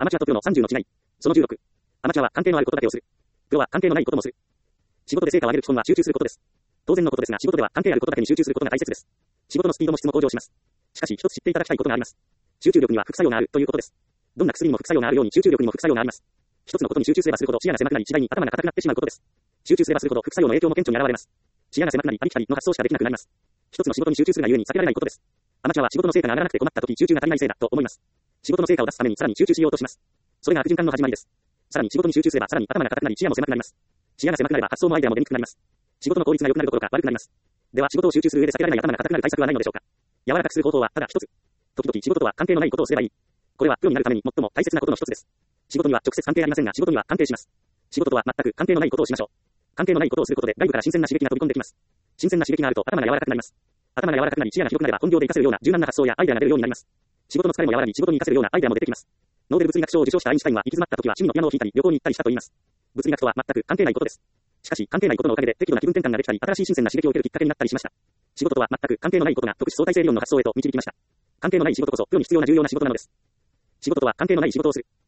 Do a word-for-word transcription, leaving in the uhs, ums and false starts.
アマチュアとプロのさんじゅうの違い。そのじゅうろく。アマチュアは関係のあることだけをする。プロは関係のないこともする。仕事で成果を上げる基本は集中することです。当然のことですが、仕事では関係あることだけに集中することが大切です。仕事のスピードも質も向上します。しかし、一つ知っていただきたいことがあります。集中力には副作用があるということです。どんな薬にも副作用があるように集中力にも副作用があります。一つのことに集中すればするほど視野が狭くなり、次第に頭が硬くなってしまうことです。集中すればするほど副作用の影響も顕著に現れます。視野が狭くなり、ありきたりの発想しかできなくなります。一つの仕事に集中するがゆえに避けられないことです。アマチュアは仕事の成果が上がらなくて困った時、集中が足りないせいだと思います。仕事の成果を出すためにさらに集中しようとします。それが悪循環の始まりです。さらに仕事に集中すればさらに頭が硬くなり、視野も狭くなります。視野が狭くなれば発想もアイデアも出にくくなります。仕事の効率が良くなるどころか悪くなります。では仕事を集中する上で避けられない頭が硬くなる対策はないのでしょうか。柔らかくする方法はただ一つ。時々仕事とは関係のないことをすればいい。これはプロになるために最も大切なことの一つです。仕事には直接関係ありませんが仕事には関係します。仕事とは全く関係のないことをしましょう。関係のないことをすることで外部から新鮮な刺激が飛び込んできます。新鮮な刺激があると頭が柔らかくなります。頭が柔らかくなり視野が広くなれば本業で活かせるような柔軟な発想やアイデアが出るようになります。仕事の疲れも和らぎ仕事に活かせるようなアイデアも出てきます。ノーベル物理学賞を受賞したアインシュタインは行き詰まった時は趣味のピアノを弾いたり旅行に行ったりしたと言います。物理学とは全く関係ないことです。しかし関係ないことのおかげで適度な気分転換ができたり新しい新鮮な刺激を受けるきっかけになったりしました。仕事とは全く関係のないことが特殊相対性理論の発想へと導きました。関係のない仕事こそプロに必要な重要な仕事なのです。仕事とは関係のない仕事をする。